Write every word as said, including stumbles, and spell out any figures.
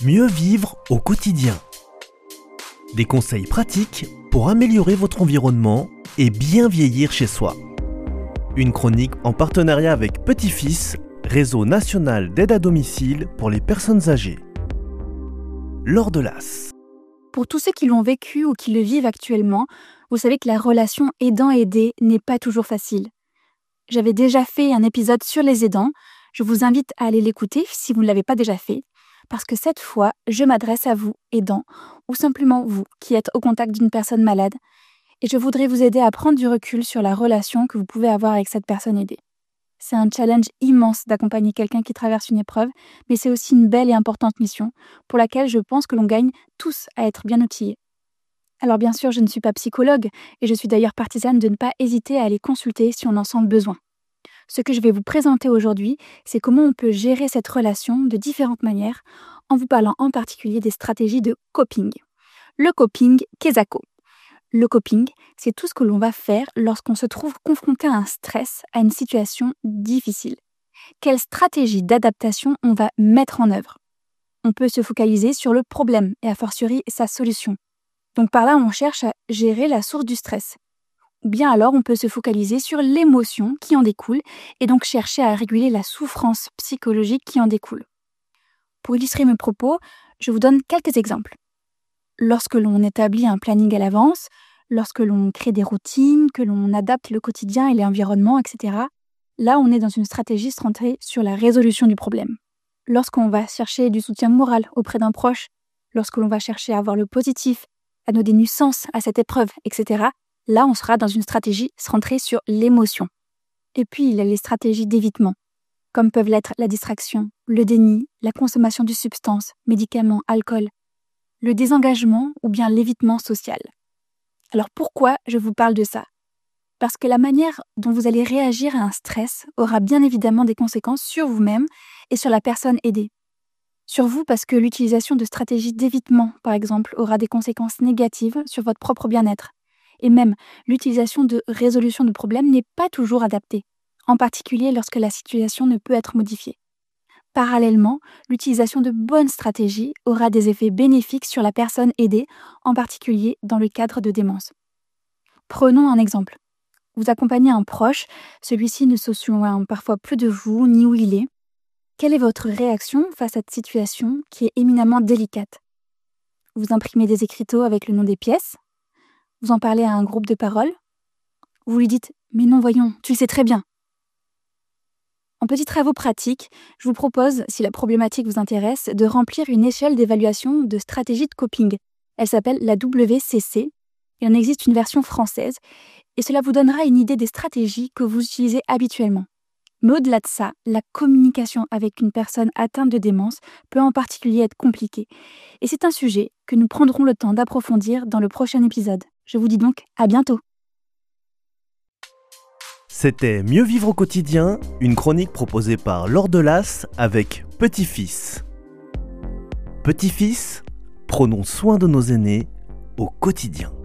Mieux vivre au quotidien. Des conseils pratiques pour améliorer votre environnement et bien vieillir chez soi. Une chronique en partenariat avec Petit-Fils, réseau national d'aide à domicile pour les personnes âgées. Laure Delas. Pour tous ceux qui l'ont vécu ou qui le vivent actuellement, vous savez que la relation aidant-aidé n'est pas toujours facile. J'avais déjà fait un épisode sur les aidants, je vous invite à aller l'écouter si vous ne l'avez pas déjà fait, parce que cette fois, je m'adresse à vous, aidants, ou simplement vous qui êtes au contact d'une personne malade, et je voudrais vous aider à prendre du recul sur la relation que vous pouvez avoir avec cette personne aidée. C'est un challenge immense d'accompagner quelqu'un qui traverse une épreuve, mais c'est aussi une belle et importante mission pour laquelle je pense que l'on gagne tous à être bien outillés. Alors bien sûr, je ne suis pas psychologue et je suis d'ailleurs partisane de ne pas hésiter à aller consulter si on en sent le besoin. Ce que je vais vous présenter aujourd'hui, c'est comment on peut gérer cette relation de différentes manières en vous parlant en particulier des stratégies de coping. Le coping Kesako. Le coping, c'est tout ce que l'on va faire lorsqu'on se trouve confronté à un stress, à une situation difficile. Quelle stratégie d'adaptation on va mettre en œuvre? On peut se focaliser sur le problème et a fortiori sa solution. Donc par là, on cherche à gérer la source du stress. Ou bien alors, on peut se focaliser sur l'émotion qui en découle et donc chercher à réguler la souffrance psychologique qui en découle. Pour illustrer mes propos, je vous donne quelques exemples. Lorsque l'on établit un planning à l'avance, lorsque l'on crée des routines, que l'on adapte le quotidien et l'environnement, et cetera, là, on est dans une stratégie centrée sur la résolution du problème. Lorsqu'on va chercher du soutien moral auprès d'un proche, lorsque l'on va chercher à avoir le positif, à donner du sens à cette épreuve, et cetera, là, on sera dans une stratégie centrée sur l'émotion. Et puis, il y a les stratégies d'évitement, comme peuvent l'être la distraction, le déni, la consommation de substances, médicaments, alcool, le désengagement ou bien l'évitement social. Alors pourquoi je vous parle de ça? Parce que la manière dont vous allez réagir à un stress aura bien évidemment des conséquences sur vous-même et sur la personne aidée. Sur vous parce que l'utilisation de stratégies d'évitement, par exemple, aura des conséquences négatives sur votre propre bien-être. Et même, l'utilisation de résolution de problèmes n'est pas toujours adaptée, en particulier lorsque la situation ne peut être modifiée. Parallèlement, l'utilisation de bonnes stratégies aura des effets bénéfiques sur la personne aidée, en particulier dans le cadre de démence. Prenons un exemple. Vous accompagnez un proche, celui-ci ne se souvient parfois plus de vous ni où il est. Quelle est votre réaction face à cette situation qui est éminemment délicate? Vous imprimez des écriteaux avec le nom des pièces? Vous en parlez à un groupe de parole? Vous lui dites « Mais non, voyons, tu le sais très bien ». En petits travaux pratiques, je vous propose, si la problématique vous intéresse, de remplir une échelle d'évaluation de stratégie de coping. Elle s'appelle la W C C. Il en existe une version française et cela vous donnera une idée des stratégies que vous utilisez habituellement. Mais au-delà de ça, la communication avec une personne atteinte de démence peut en particulier être compliquée. Et c'est un sujet que nous prendrons le temps d'approfondir dans le prochain épisode. Je vous dis donc à bientôt. C'était Mieux vivre au quotidien, une chronique proposée par Laure Delas avec Petit-Fils. Petit-Fils, prenons soin de nos aînés au quotidien.